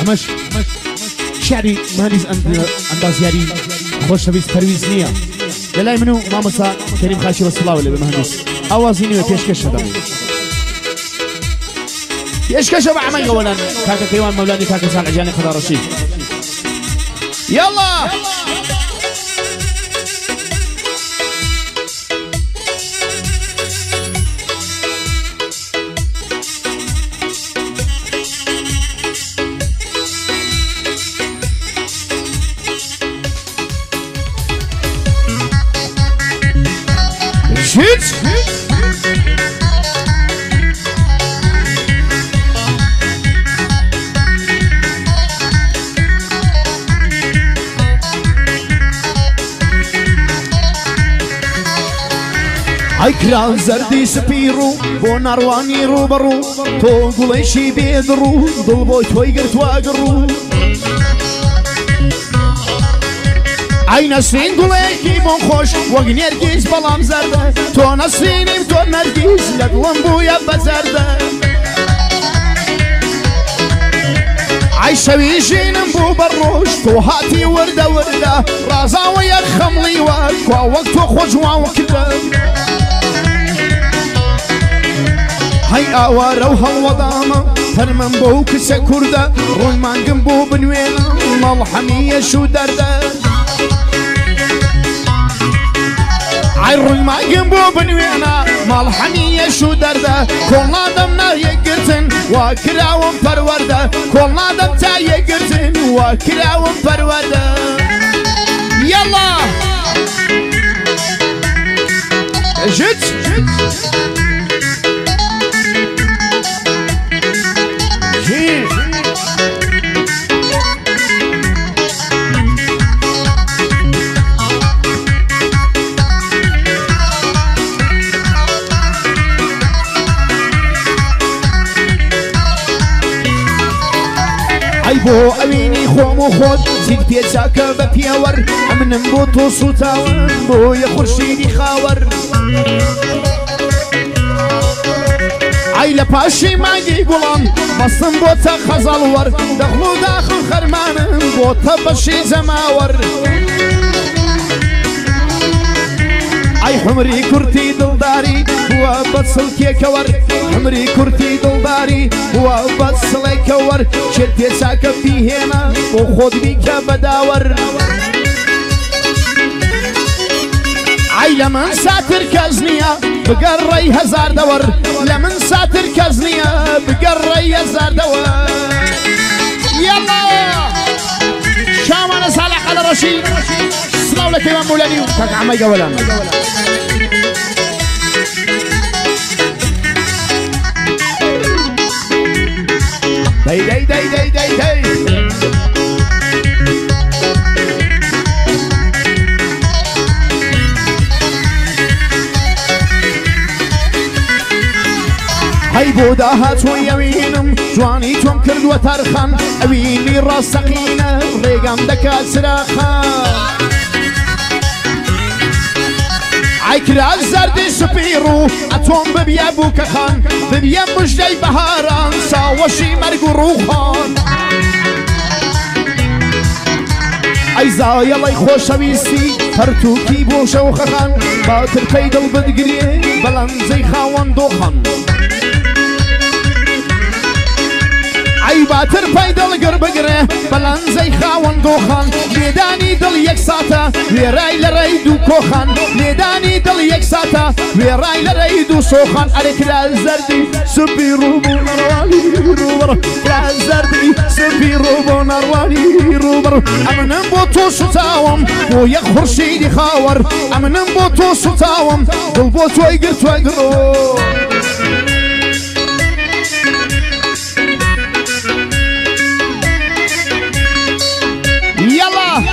همش شعري مهندس اندازياري خوش بيس پرويز نية للاي منو مامسا كريم خاشي والصلاة اللي بمهندس اوازيني وبيشكش هذا بيشكش بعمل قولا كاكا كيوان مولاني كاكا سال عجاني خدا رشيد يلا شيت ايكران زردي سبيرو بو نارواني روبرو تو قوليشي بيدرو ضلبوي تويقرت واقرو اي نسرين قوليكي بون خوش وقنيركيز بلام زرده تو نسرينيم تو نركيز لدلم بويا بزرده اي شويشينم بو بروش تو هاتي ورده ورده رازا ويا خملي وكوا وقتو خوجوا وكده هاي اوارا وهالوضامة فرمن بو كسا كرده روي مانقم بو بنوينا مالحمية شو درده هاي روي مانقم بو بنوينا مالحمية شو درده كلنا دمنا يقرتن وكراون فرورده كلنا دمتا يقرتن وكراون فرورده يلا جد بو اويني خوم وخود زيد بيتزاك ببيور امنم بو توسو تاون بو يا خورشيدي خاور عيلة باشي ماقي قولان بصن بو تا خزالور دخلو داخل خرمانم بو تا بشي زماور اي حمري كرتي دلداري هو بصل كيكور حمري كرتي دلداري هو بصل كيكور شرتي ساكب في هنا وخود بيك بداور اي لمن ساتر كزنيا بقري هزار دور لمن ساتر كزنيا بقري هزار دور يلا شامان صالح على رشيد صلاة لك يا مولاني كاك عمي قولان داي داي داي داي داي داي هاي بوداها توي اوينم جواني توم كرد وترخن اويني راس سقينه ريقام دكا سراخان عيكرا الزرد سبيرو اتوم ببيا بوكا خان ببيا مجدي بهاران ساوشي مرقو روخان ايزا يلا خوش ويسي هرتوكي بوشا وخخان باتر بيدل بدقري بلان زي خاوان دوخان اي باتر بيدل قربقره بلان زي خاوان دوخان ليداني دل يكساتا ويراي لريدو كوخان ليداني دل يكساتا ويراي لريدو سوخان عليك الزردي سبيرو بونرواني روبر الزردي سبيرو بونرواني روبر امنن بوتو ستاوم بو يخور شيدي خاور امنن بوتو ستاوم دل بوتو يقرتو يقرو يلا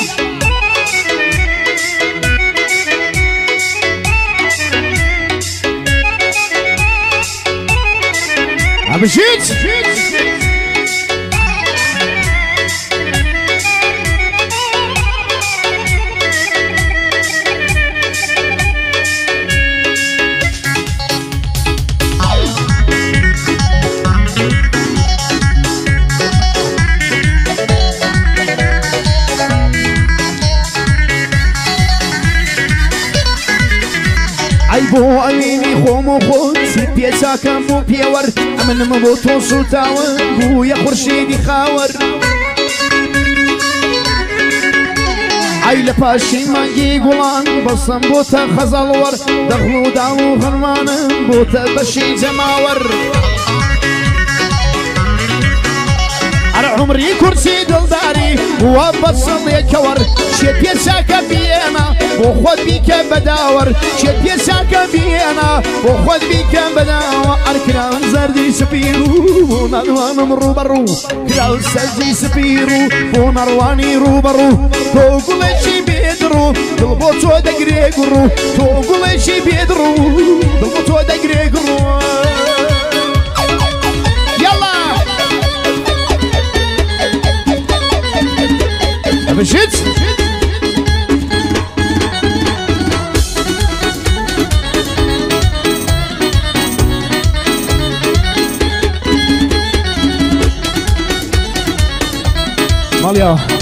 ابشيت بۆ ئەوینی خۆم و خۆت پێچاکەم و پێوەر ئەمنم بۆ تۆ سوتاوە بوویە خورشیدی خاوەر ئەی لە پاشی مانگی گوڵان بەسم بۆتە خەزەڵوەر دەغڵ و داڵ و هەرمانم بۆتە بەشی جەماوەر عمري كرسي دلداري وبصل يكور شيت يساك بينا وخذ بيك بداور شيت يساك بينا وخذ بيك بداور أركنا زردي سبيرو ونروان مروبرو كلاو سجي سبيرو ونرواني روبرو توقل شي بيدرو دلبوتو دقريقرو توقل شي بيدرو دلبوتو دقريقرو مشيت ماليا